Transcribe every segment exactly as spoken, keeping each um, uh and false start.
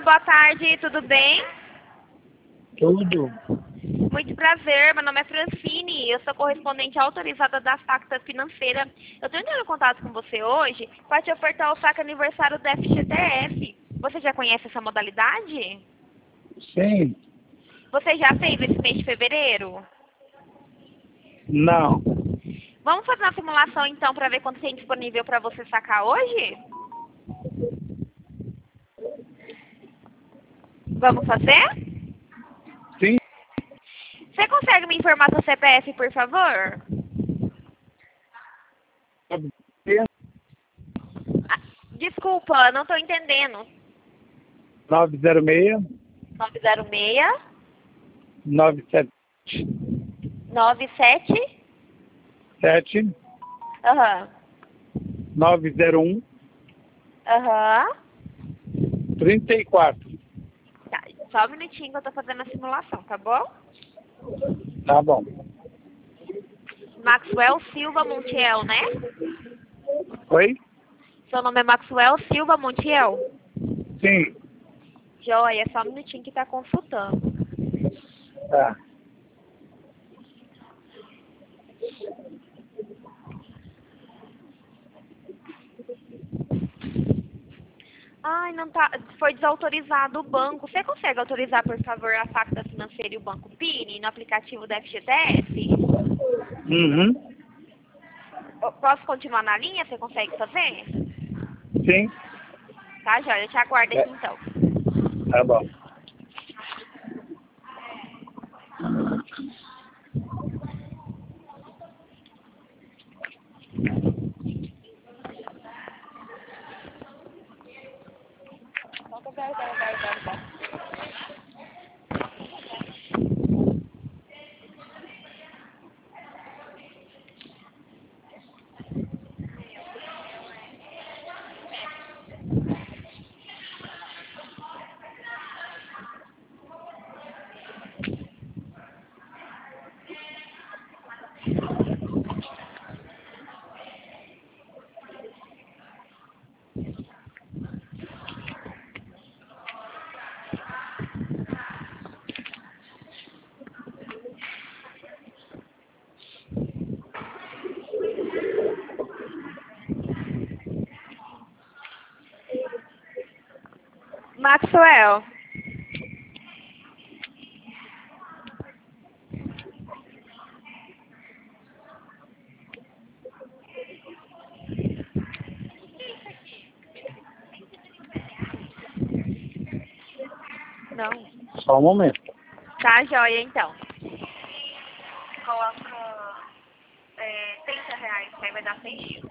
boa tarde, tudo bem? Tudo. Muito prazer, meu nome é Francine, eu sou correspondente autorizada da Facta Financeira. Eu estou entrando em contato com você hoje para te ofertar o saque aniversário do F G T F. Você já conhece essa modalidade? Sim. Você já fez esse mês de fevereiro? Não. Vamos fazer uma simulação então para ver quanto tem disponível para você sacar hoje? Vamos fazer? Sim. Você consegue me informar seu C P F, por favor? Ah, desculpa, não estou entendendo. nove zero seis, nove zero seis, nove sete nove sete, sete, aham, nove zero um, aham. trinta e quatro. Tá, só um minutinho que eu tô fazendo a simulação, tá bom? Tá bom. Maxwell Silva Montiel, né? Oi? Seu nome é Maxwell Silva Montiel? Sim. Joia, só um minutinho que tá consultando. Tá. Ai, não tá. Foi desautorizado o banco. Você consegue autorizar, por favor, a Facta Financeira e o Banco Pini no aplicativo da F G T F? Uhum. Eu posso continuar na linha? Você consegue fazer? Sim. Tá, joia. Eu te aguardo É. aqui então. Tá bom. Maxwell. Não. Só um momento. Tá, joia, então. Coloca é, trinta reais, que aí vai dar seis dias.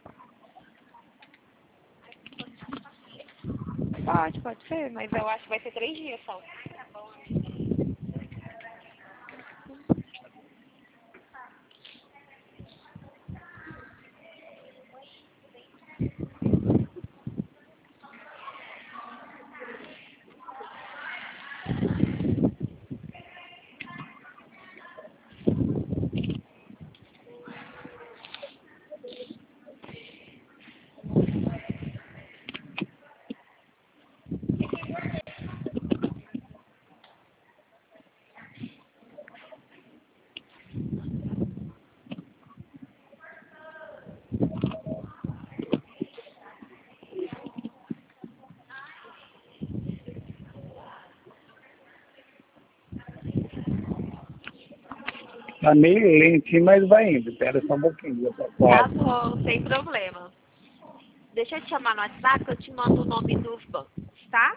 Pode, pode ser, mas eu acho que vai ser três dias só. Tá meio lentinho, mas vai indo. Espera só um pouquinho. Tá Quase. bom, sem problema. Deixa eu te chamar no WhatsApp que eu te mando o nome dos bancos, tá?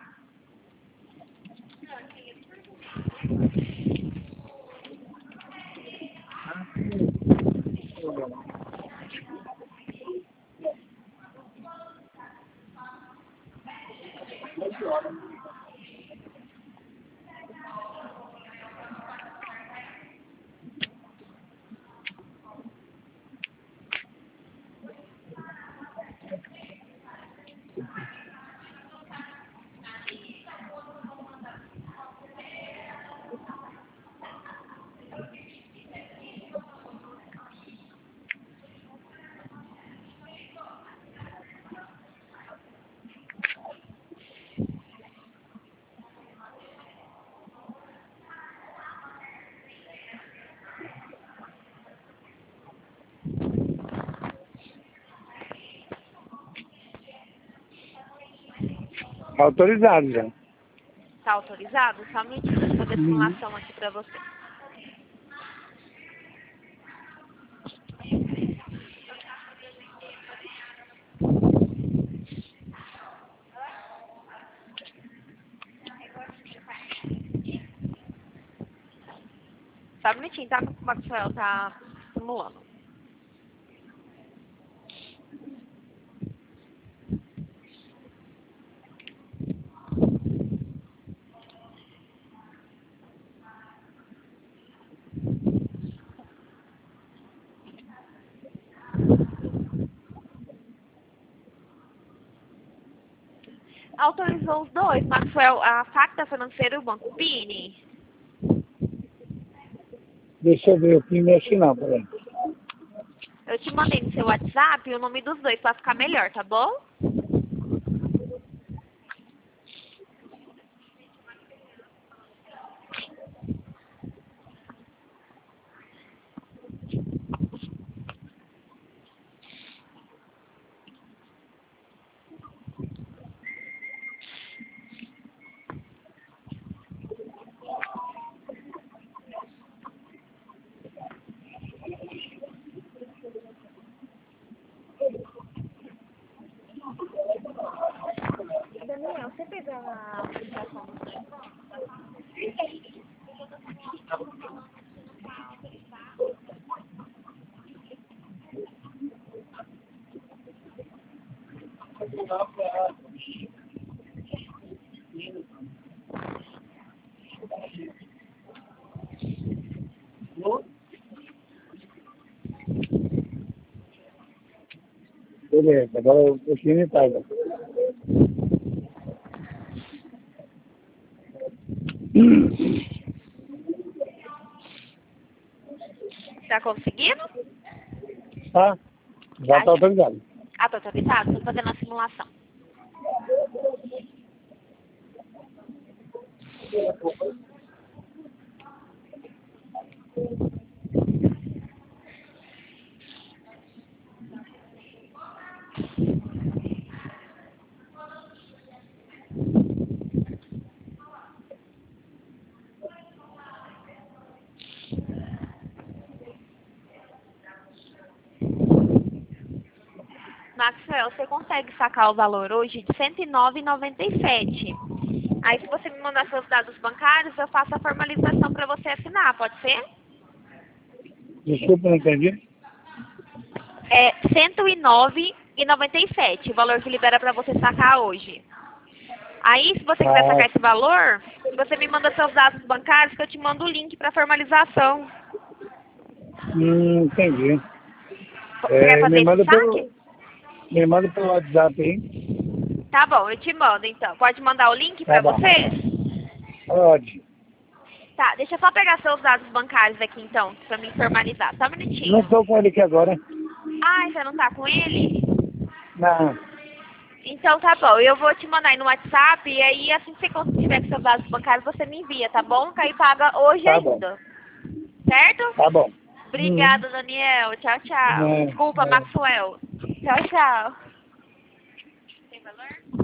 Autorizado já. Tá autorizado? Só um minutinho, deixa eu fazer a simulação aqui pra você. Só um minutinho, tá? O Maxwell tá simulando. Autorizou os dois, Maxwell, a Facta Financeira e o Banco Pini. Deixa eu ver, o que mexe não, peraí. Eu te mandei no seu WhatsApp o nome dos dois pra ficar melhor, tá bom? Daniel, você fez a aplicação do seu irmão? Beleza, agora o Pini tá. Tá conseguindo? Tá? Já tá autorizado. Ah, tá autorizado? Tô fazendo a simulação. Maxwell, você consegue sacar o valor hoje de cento e nove reais e noventa e sete centavos. Aí, se você me mandar seus dados bancários, eu faço a formalização para você assinar, pode ser? Desculpa, não entendi. É cento e nove reais e noventa e sete centavos, o valor que libera para você sacar hoje. Aí, se você quiser Ah. sacar esse valor, você me manda seus dados bancários que eu te mando o link para formalização. Hum, entendi. Você É, quer fazer me manda esse saque? pelo, me manda pelo WhatsApp aí. Tá bom, eu te mando então. Pode mandar o link Tá para bom. você? Pode. Tá, deixa eu só pegar seus dados bancários aqui então, pra me formalizar. Só um minutinho. Não estou com ele aqui agora. Ah, você não tá com ele? Não. Então tá bom, eu vou te mandar aí no WhatsApp e aí assim que você tiver com seus dados bancários, você me envia, tá bom? Que aí paga hoje Tá bom. ainda. Certo? Tá bom. Obrigada, Daniel. Tchau, tchau. É, Desculpa, é. Maxwell. Tchau, tchau. Tem valor?